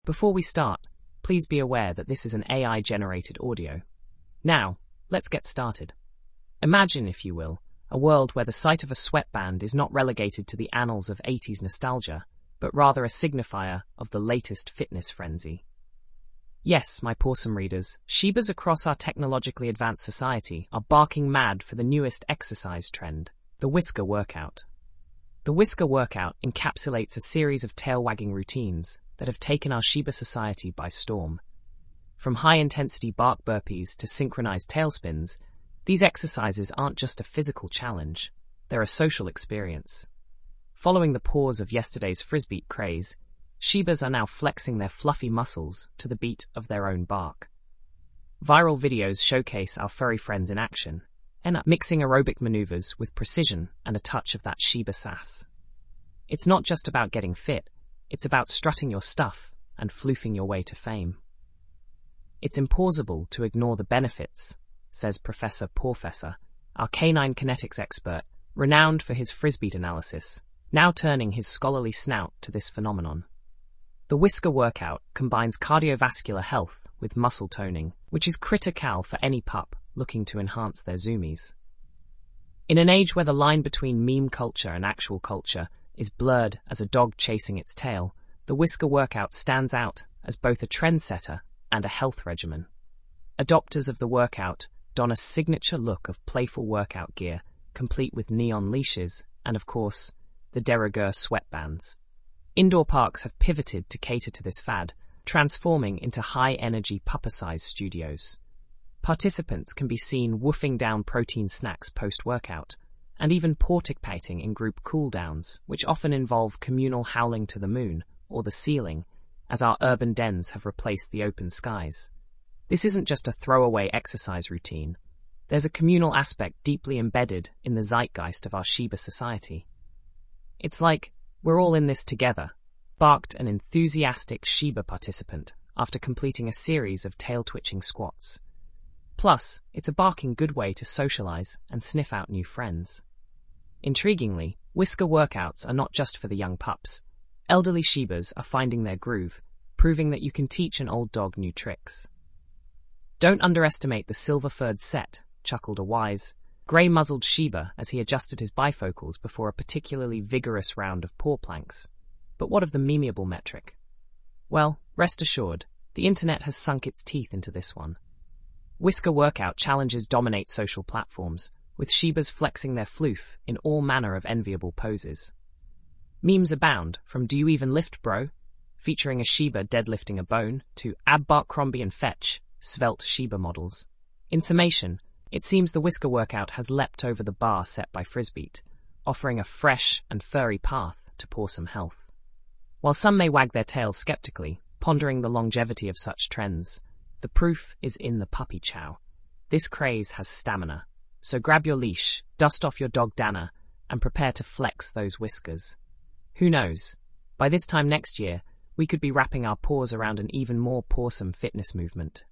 Before we start, please be aware that this is an AI-generated audio. Now, let's get started. Imagine, if you will, a world where the sight of a sweatband is not relegated to the annals of 80s nostalgia, but rather a signifier of the latest fitness frenzy. Yes, my Pawsome readers, Shebas across our technologically advanced society are barking mad for the newest exercise trend, the whisker workout. The whisker workout encapsulates a series of tail-wagging routines that have taken our Sheba society by storm. From high-intensity bark burpees to synchronized tailspins, these exercises aren't just a physical challenge, they're a social experience. Following the pause of yesterday's frisbeet craze, Shebas are now flexing their fluffy muscles to the beat of their own bark. Viral videos showcase our furry friends in action, mixing aerobic maneuvers with precision and a touch of that Sheba sass. It's not just about getting fit, it's about strutting your stuff and floofing your way to fame. It's implausible to ignore the benefits, says Professor Porfessor, our canine kinetics expert, renowned for his frisbeet analysis, now turning his scholarly snout to this phenomenon. The whisker workout combines cardiovascular health with muscle toning, which is critical for any pup looking to enhance their zoomies. In an age where the line between meme culture and actual culture is blurred as a dog chasing its tail, the whisker workout stands out as both a trendsetter and a health regimen. Adopters of the workout don a signature look of playful workout gear, complete with neon leashes and, of course, the de rigueur sweatbands. Indoor parks have pivoted to cater to this fad, transforming into high-energy pupper-sized studios. Participants can be seen woofing down protein snacks post-workout, and even participating in group cool-downs, which often involve communal howling to the moon or the ceiling, as our urban dens have replaced the open skies. This isn't just a throwaway exercise routine. There's a communal aspect deeply embedded in the zeitgeist of our Sheba society. It's like, we're all in this together, barked an enthusiastic Sheba participant after completing a series of tail-twitching squats. Plus, it's a barking good way to socialize and sniff out new friends. Intriguingly, whisker workouts are not just for the young pups. Elderly Shebas are finding their groove, proving that you can teach an old dog new tricks. Don't underestimate the silver-furred set, chuckled a wise, grey-muzzled Sheba as he adjusted his bifocals before a particularly vigorous round of paw planks. But what of the memeable metric? Well, rest assured, the internet has sunk its teeth into this one. Whisker workout challenges dominate social platforms, with Shebas flexing their floof in all manner of enviable poses. Memes abound, from "Do you even lift, bro?", featuring a Sheba deadlifting a bone, to Abercrombie and Fetch, svelte Sheba models. In summation, it seems the whisker workout has leapt over the bar set by frisbeet, offering a fresh and furry path to Pawsome health. While some may wag their tails skeptically, pondering the longevity of such trends, the proof is in the puppy chow. This craze has stamina, so grab your leash, dust off your dog Dana, and prepare to flex those whiskers. Who knows? By this time next year, we could be wrapping our paws around an even more Pawsome fitness movement.